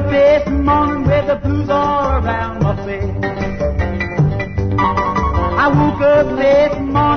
this morning with the blues all around my face. I woke up this morning